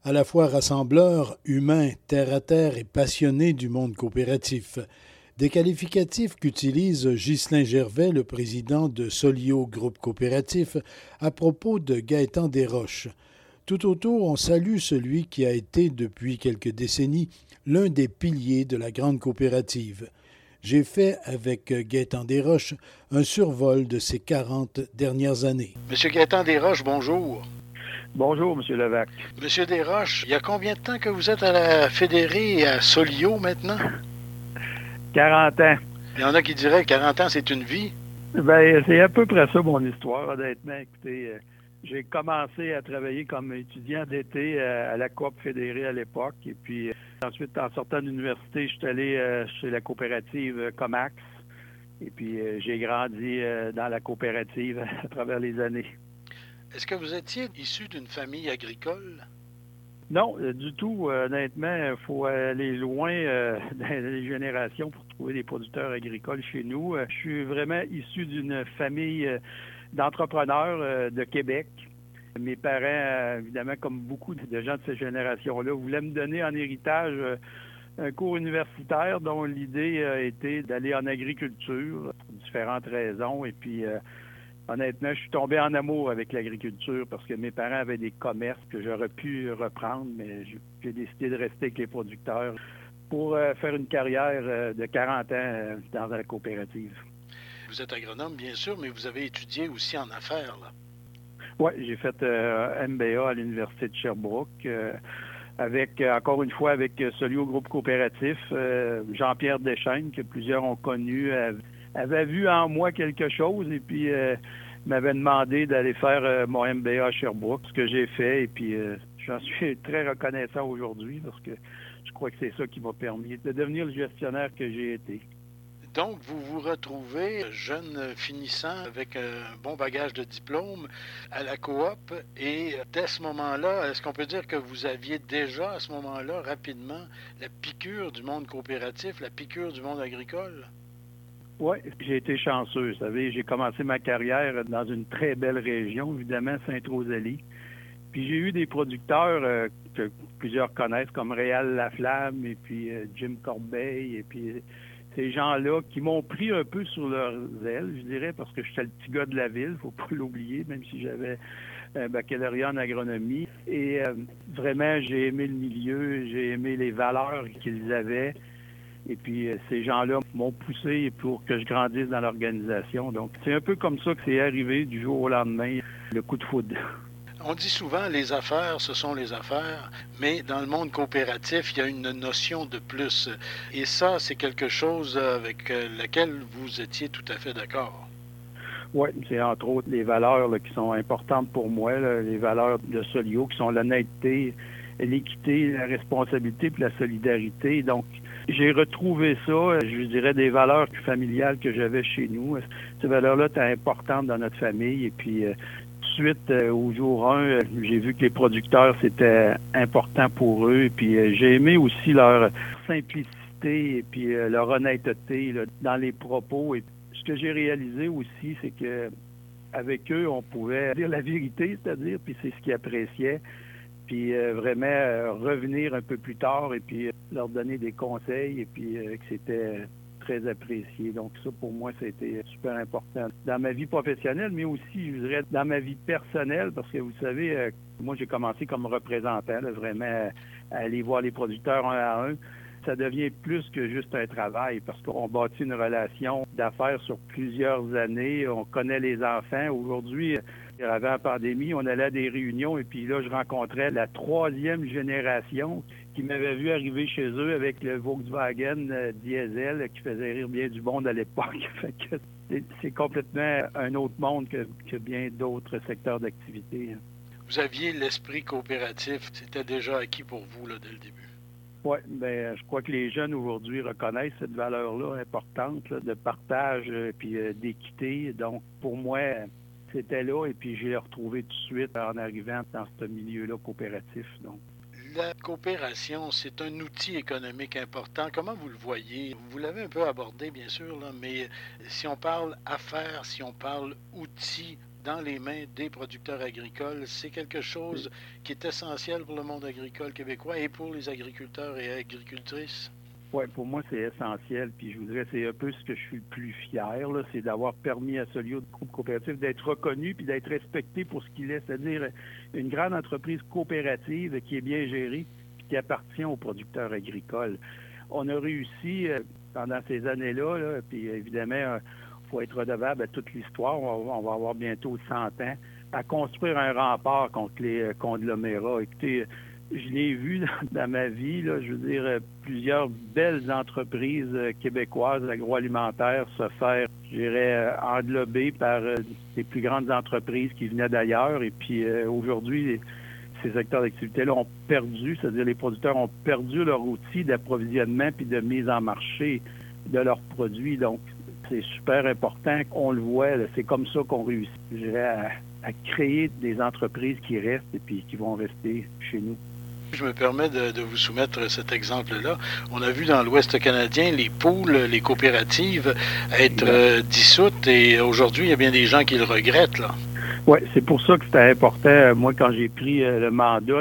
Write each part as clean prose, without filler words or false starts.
à la fois rassembleur, humain, terre-à-terre et passionné du monde coopératif. Des qualificatifs qu'utilise Ghislain Gervais, le président de Solio Groupe Coopératif, à propos de Gaétan Desroches. Tout autour, on salue celui qui a été, depuis quelques décennies, l'un des piliers de la grande coopérative. J'ai fait, avec Gaétan Desroches, un survol de ces 40 dernières années. Monsieur Gaétan Desroches, bonjour. Bonjour, M. Levac. Monsieur Desroches, il y a combien de temps que vous êtes à la Fédérée et à Solio maintenant? 40 ans. Il y en a qui diraient que 40 ans, c'est une vie. Ben, c'est à peu près ça, mon histoire, honnêtement. Écoutez, j'ai commencé à travailler comme étudiant d'été à la Coop Fédérée à l'époque. Et puis, ensuite, en sortant de l'université, je suis allé chez la coopérative Comax. Et puis, j'ai grandi dans la coopérative à travers les années. Est-ce que vous étiez issu d'une famille agricole? Non, du tout. Honnêtement, il faut aller loin dans les générations pour trouver des producteurs agricoles chez nous. Je suis vraiment issu d'une famille d'entrepreneurs de Québec. Mes parents, évidemment, comme beaucoup de gens de cette génération-là, voulaient me donner en héritage un cours universitaire dont l'idée a été d'aller en agriculture pour différentes raisons. Et puis, honnêtement, je suis tombé en amour avec l'agriculture parce que mes parents avaient des commerces que j'aurais pu reprendre, mais j'ai décidé de rester avec les producteurs pour faire une carrière de 40 ans dans la coopérative. Vous êtes agronome, bien sûr, mais vous avez étudié aussi en affaires, là. Oui, j'ai fait MBA à l'Université de Sherbrooke. Encore une fois, avec Solio Groupe Coopératif, Jean-Pierre Deschaines, que plusieurs ont connu, avait vu en moi quelque chose et puis m'avait demandé d'aller faire mon MBA à Sherbrooke, ce que j'ai fait. Et puis, j'en suis très reconnaissant aujourd'hui parce que je crois que c'est ça qui m'a permis de devenir le gestionnaire que j'ai été. Donc, vous vous retrouvez jeune finissant avec un bon bagage de diplôme à la coop et dès ce moment-là, est-ce qu'on peut dire que vous aviez déjà à ce moment-là rapidement la piqûre du monde coopératif, la piqûre du monde agricole? Oui, j'ai été chanceux. Vous savez, j'ai commencé ma carrière dans une très belle région, évidemment, Sainte-Rosalie. Puis j'ai eu des producteurs que plusieurs connaissent, comme Réal Laflamme et puis Jim Corbeil et puis ces gens-là qui m'ont pris un peu sur leurs ailes, je dirais, parce que j'étais le petit gars de la ville, faut pas l'oublier, même si j'avais un baccalauréat en agronomie. Et vraiment, j'ai aimé le milieu, j'ai aimé les valeurs qu'ils avaient. Et puis, ces gens-là m'ont poussé pour que je grandisse dans l'organisation. Donc, c'est un peu comme ça que c'est arrivé du jour au lendemain, le coup de foudre. On dit souvent les affaires, ce sont les affaires, mais dans le monde coopératif, il y a une notion de plus. Et ça, c'est quelque chose avec laquelle vous étiez tout à fait d'accord. Oui, c'est entre autres les valeurs là, qui sont importantes pour moi, là, les valeurs de Solio, qui sont l'honnêteté, l'équité, la responsabilité puis la solidarité. Donc, j'ai retrouvé ça, je dirais, des valeurs familiales que j'avais chez nous. Ces valeurs-là étaient importantes dans notre famille. Et puis, tout de suite, au jour 1, j'ai vu que les producteurs, c'était important pour eux. Et puis, j'ai aimé aussi leur simplicité et puis leur honnêteté là, dans les propos. Et ce que j'ai réalisé aussi, c'est que avec eux, on pouvait dire la vérité, c'est-à-dire, puis c'est ce qu'ils appréciaient. Puis vraiment revenir un peu plus tard et puis leur donner des conseils et puis que c'était très apprécié. Donc ça, pour moi, ça a été super important dans ma vie professionnelle, mais aussi, je dirais, dans ma vie personnelle, parce que vous savez, moi, j'ai commencé comme représentant, là, vraiment à aller voir les producteurs un à un. Ça devient plus que juste un travail parce qu'on bâtit une relation d'affaires sur plusieurs années. On connaît les enfants. Aujourd'hui, avant la pandémie, on allait à des réunions et puis là, je rencontrais la 3e génération qui m'avait vu arriver chez eux avec le Volkswagen diesel qui faisait rire bien du monde à l'époque. Fait que c'est complètement un autre monde que bien d'autres secteurs d'activité. Vous aviez l'esprit coopératif, c'était déjà acquis pour vous là, dès le début. Oui, bien, je crois que les jeunes aujourd'hui reconnaissent cette valeur-là importante là, de partage puis d'équité. Donc, pour moi, c'était là et puis je l'ai retrouvé tout de suite en arrivant dans ce milieu-là coopératif. Donc. La coopération, c'est un outil économique important. Comment vous le voyez? Vous l'avez un peu abordé, bien sûr, là, mais si on parle affaires, si on parle outils dans les mains des producteurs agricoles. C'est quelque chose qui est essentiel pour le monde agricole québécois et pour les agriculteurs et agricultrices. Oui, pour moi, c'est essentiel. Puis je vous dirais, c'est un peu ce que je suis le plus fier, là, c'est d'avoir permis à Solio Groupe Coopératif d'être reconnu puis d'être respecté pour ce qu'il est, c'est-à-dire une grande entreprise coopérative qui est bien gérée puis qui appartient aux producteurs agricoles. On a réussi pendant ces années-là, là, puis évidemment, il faut être redevable à toute l'histoire. On va avoir bientôt 100 ans à construire un rempart contre les conglomérats. Écoutez, je l'ai vu dans ma vie, là, je veux dire, plusieurs belles entreprises québécoises agroalimentaires se faire, je dirais, englober par les plus grandes entreprises qui venaient d'ailleurs. Et puis aujourd'hui, ces secteurs d'activité-là ont perdu, c'est-à-dire les producteurs ont perdu leur outil d'approvisionnement puis de mise en marché de leurs produits. Donc, c'est super important. On le voit, là, c'est comme ça qu'on réussit, je dirais, à créer des entreprises qui restent et puis qui vont rester chez nous. Je me permets de vous soumettre cet exemple-là. On a vu dans l'Ouest canadien les pooles, les coopératives être dissoutes et aujourd'hui, il y a bien des gens qui le regrettent, là. Oui, c'est pour ça que c'était important. Moi, quand j'ai pris le mandat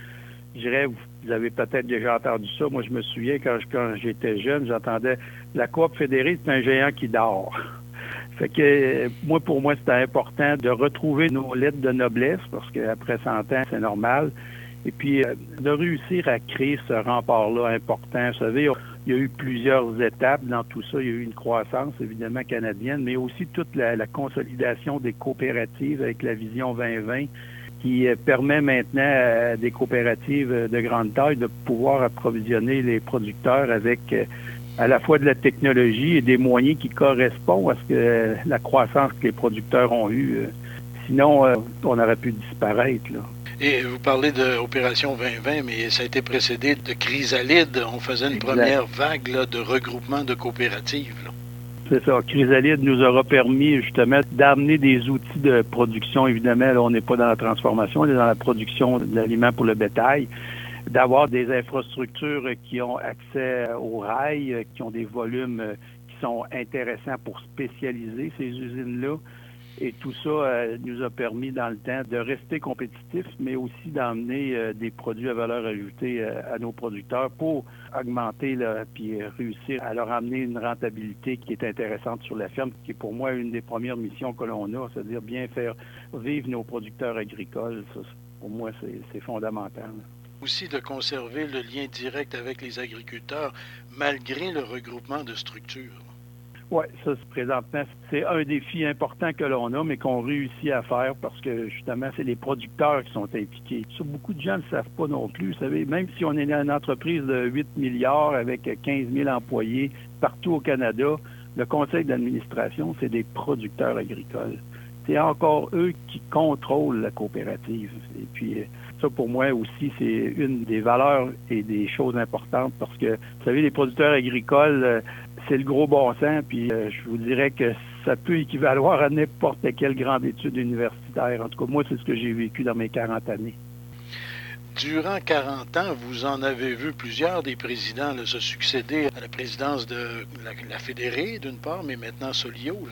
je dirais, vous avez peut-être déjà entendu ça. Moi, je me souviens, quand j'étais jeune, j'entendais la Coop fédérée, c'est un géant qui dort. Fait que pour moi, c'était important de retrouver nos lettres de noblesse, parce qu'après 100 ans, c'est normal. Et puis, de réussir à créer ce rempart-là important. Vous savez, il y a eu plusieurs étapes dans tout ça. Il y a eu une croissance, évidemment, canadienne, mais aussi toute la consolidation des coopératives avec la Vision 2020 qui permet maintenant à des coopératives de grande taille de pouvoir approvisionner les producteurs avec à la fois de la technologie et des moyens qui correspondent à ce que la croissance que les producteurs ont eue. Sinon, on aurait pu disparaître, là. Et vous parlez d'Opération 2020, mais ça a été précédé de Chrysalide. On faisait une première vague là, de regroupement de coopératives, là. C'est ça. Chrysalide nous aura permis justement d'amener des outils de production. Évidemment, là, on n'est pas dans la transformation, on est dans la production de l'aliments pour le bétail. D'avoir des infrastructures qui ont accès aux rails, qui ont des volumes qui sont intéressants pour spécialiser ces usines-là. Et tout ça nous a permis dans le temps de rester compétitifs, mais aussi d'emmener des produits à valeur ajoutée à nos producteurs pour augmenter puis réussir à leur amener une rentabilité qui est intéressante sur la ferme, qui est pour moi une des premières missions que l'on a, c'est-à-dire bien faire vivre nos producteurs agricoles. Ça, pour moi, c'est fondamental. Aussi de conserver le lien direct avec les agriculteurs malgré le regroupement de structures. Oui, ça, présentement, c'est un défi important que l'on a, mais qu'on réussit à faire parce que, justement, c'est les producteurs qui sont impliqués. Ça, beaucoup de gens ne le savent pas non plus. Vous savez, même si on est une entreprise de 8 milliards avec 15 000 employés partout au Canada, le conseil d'administration, c'est des producteurs agricoles. C'est encore eux qui contrôlent la coopérative. Et puis, ça, pour moi aussi, c'est une des valeurs et des choses importantes parce que, vous savez, les producteurs agricoles, c'est le gros bon sens, puis je vous dirais que ça peut équivaloir à n'importe quelle grande étude universitaire. En tout cas, moi, c'est ce que j'ai vécu dans mes 40 années. Durant 40 ans, vous en avez vu plusieurs des présidents là, se succéder à la présidence de la Fédérée, d'une part, mais maintenant Solio, là.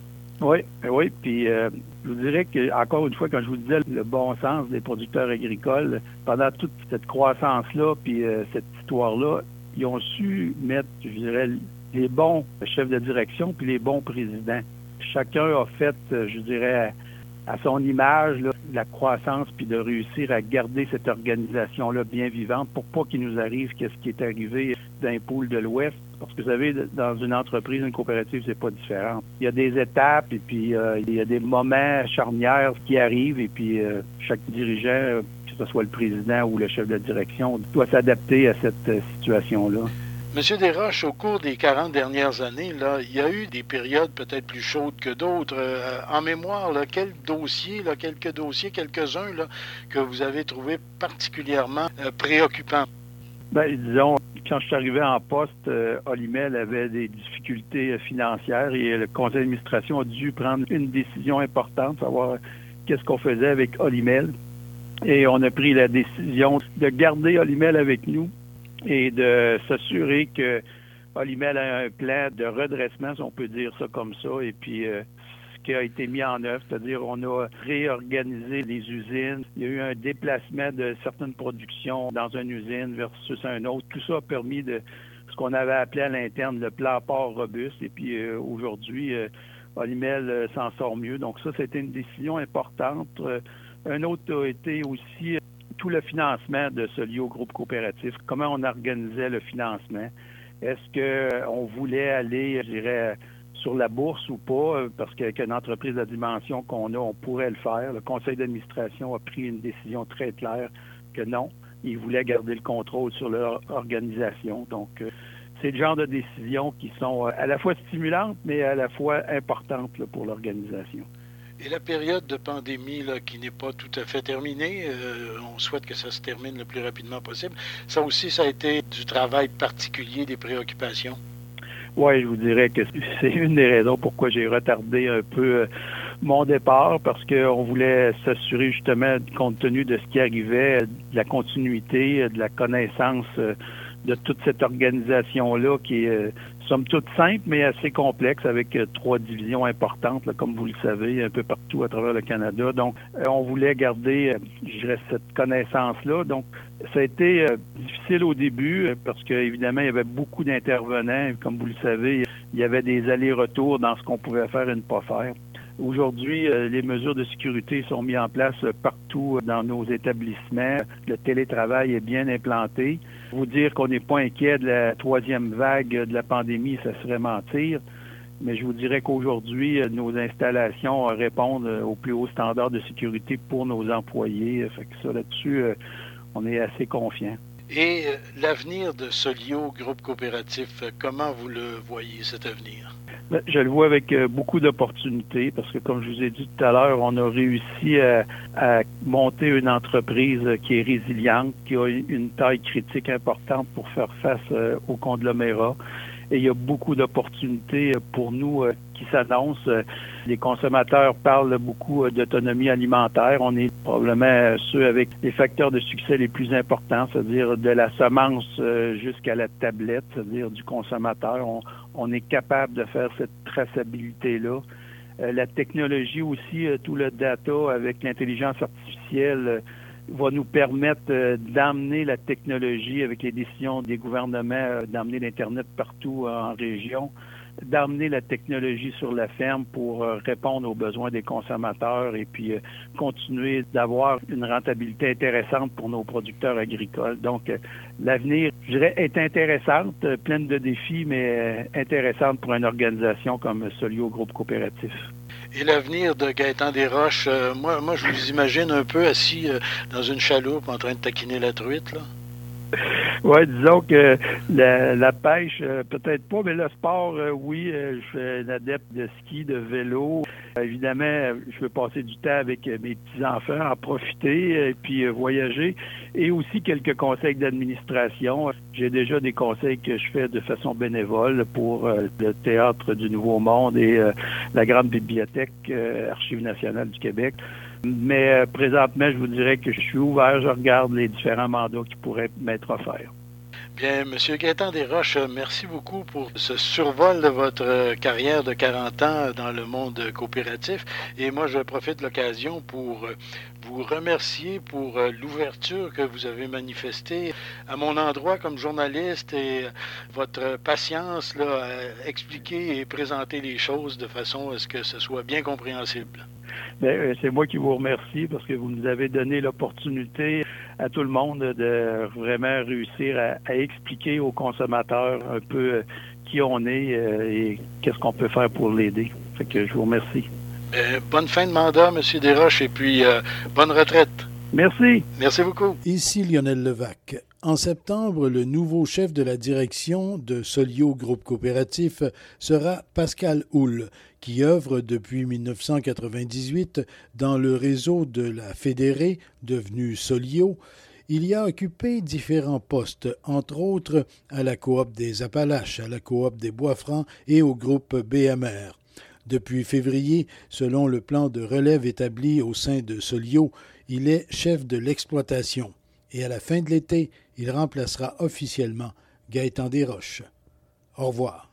Oui, puis je vous dirais que, encore une fois, quand je vous disais le bon sens des producteurs agricoles, pendant toute cette croissance-là, puis cette histoire-là, ils ont su mettre, je dirais, les bons chefs de direction puis les bons présidents. Chacun a fait, je dirais, à son image, là, la croissance puis de réussir à garder cette organisation-là bien vivante pour pas qu'il nous arrive qu'est-ce qui est arrivé d'un pôle de l'Ouest. Parce que vous savez, dans une entreprise, une coopérative, c'est pas différent. Il y a des étapes et puis il y a des moments charnières qui arrivent et puis chaque dirigeant, que ce soit le président ou le chef de direction, doit s'adapter à cette situation-là. Monsieur Desroches, au cours des 40 dernières années, là, il y a eu des périodes peut-être plus chaudes que d'autres. En mémoire, là, quelques dossiers, quelques-uns que vous avez trouvés particulièrement préoccupants? Bien, disons, quand je suis arrivé en poste, Olimel avait des difficultés financières et le conseil d'administration a dû prendre une décision importante, savoir qu'est-ce qu'on faisait avec Olimel. Et on a pris la décision de garder Olimel avec nous et de s'assurer que Olimel a un plan de redressement, si on peut dire ça comme ça. Et puis, qui a été mis en œuvre, c'est-à-dire on a réorganisé les usines. Il y a eu un déplacement de certaines productions dans une usine versus un autre. Tout ça a permis de ce qu'on avait appelé à l'interne le plan port robuste. Et puis aujourd'hui, Olimel s'en sort mieux. Donc ça, c'était une décision importante. Un autre a été aussi tout le financement de Solio Groupe Coopératif. Comment on organisait le financement? Est-ce qu'on voulait aller, je dirais, sur la bourse ou pas? Parce qu'avec une entreprise de la dimension qu'on a, on pourrait le faire. Le conseil d'administration a pris une décision très claire que non. Ils voulaient garder le contrôle sur leur organisation. Donc, c'est le genre de décisions qui sont à la fois stimulantes, mais à la fois importantes là, pour l'organisation. Et la période de pandémie là, qui n'est pas tout à fait terminée, on souhaite que ça se termine le plus rapidement possible. Ça aussi, ça a été du travail particulier, des préoccupations? Oui, je vous dirais que c'est une des raisons pourquoi j'ai retardé un peu mon départ, parce qu'on voulait s'assurer justement, compte tenu de ce qui arrivait, de la continuité, de la connaissance de toute cette organisation-là qui est, somme toute, simple, mais assez complexe, avec 3 divisions importantes, là, comme vous le savez, un peu partout à travers le Canada. Donc, on voulait garder, je dirais, cette connaissance-là. Donc, ça a été difficile au début, parce qu'évidemment, il y avait beaucoup d'intervenants. Comme vous le savez, il y avait des allers-retours dans ce qu'on pouvait faire et ne pas faire. Aujourd'hui, les mesures de sécurité sont mises en place partout dans nos établissements. Le télétravail est bien implanté. Vous dire qu'on n'est pas inquiet de la 3e vague de la pandémie, ça serait mentir. Mais je vous dirais qu'aujourd'hui, nos installations répondent aux plus hauts standards de sécurité pour nos employés. Fait que ça, là-dessus, on est assez confiants. Et l'avenir de Solio Groupe Coopératif, comment vous le voyez, cet avenir? Je le vois avec beaucoup d'opportunités parce que, comme je vous ai dit tout à l'heure, on a réussi à monter une entreprise qui est résiliente, qui a une taille critique importante pour faire face au conglomérat. Et il y a beaucoup d'opportunités pour nous qui s'annoncent. Les consommateurs parlent beaucoup d'autonomie alimentaire. On est probablement ceux avec les facteurs de succès les plus importants, c'est-à-dire de la semence jusqu'à la tablette, c'est-à-dire du consommateur. On est capable de faire cette traçabilité-là. La technologie aussi, tout le data avec l'intelligence artificielle va nous permettre d'amener la technologie avec les décisions des gouvernements, d'amener l'Internet partout en région, d'amener la technologie sur la ferme pour répondre aux besoins des consommateurs et puis continuer d'avoir une rentabilité intéressante pour nos producteurs agricoles. Donc, l'avenir, je dirais, est intéressante, pleine de défis, mais intéressante pour une organisation comme Solio Groupe Coopératif. Et l'avenir de Gaétan Desroches, moi, je vous imagine un peu assis dans une chaloupe en train de taquiner la truite, là. Oui, disons que la pêche, peut-être pas, mais le sport, oui, je suis un adepte de ski, de vélo. Évidemment, je veux passer du temps avec mes petits-enfants, en profiter, et puis voyager. Et aussi quelques conseils d'administration. J'ai déjà des conseils que je fais de façon bénévole pour le Théâtre du Nouveau Monde et la Grande Bibliothèque Archives nationales du Québec. Mais présentement, je vous dirais que je suis ouvert, je regarde les différents mandats qui pourraient m'être offerts. Bien, M. Gaétan Desroches, merci beaucoup pour ce survol de votre carrière de 40 ans dans le monde coopératif. Et moi, je profite de l'occasion pour vous remercier pour l'ouverture que vous avez manifestée à mon endroit comme journaliste et votre patience là, à expliquer et présenter les choses de façon à ce que ce soit bien compréhensible. Bien, c'est moi qui vous remercie parce que vous nous avez donné l'opportunité à tout le monde de vraiment réussir à expliquer aux consommateurs un peu qui on est et qu'est-ce qu'on peut faire pour l'aider. Fait que je vous remercie. Bonne fin de mandat, M. Desroches, et puis bonne retraite. Merci. Merci beaucoup. Ici Lionel Levac. En septembre, le nouveau chef de la direction de Solio Groupe Coopératif sera Pascal Houle, qui œuvre depuis 1998 dans le réseau de la Fédérée, devenue Solio. Il y a occupé différents postes, entre autres à la Coop des Appalaches, à la Coop des Bois-Francs et au groupe BMR. Depuis février, selon le plan de relève établi au sein de Solio, il est chef de l'exploitation. Et à la fin de l'été, il remplacera officiellement Gaétan Desroches. Au revoir.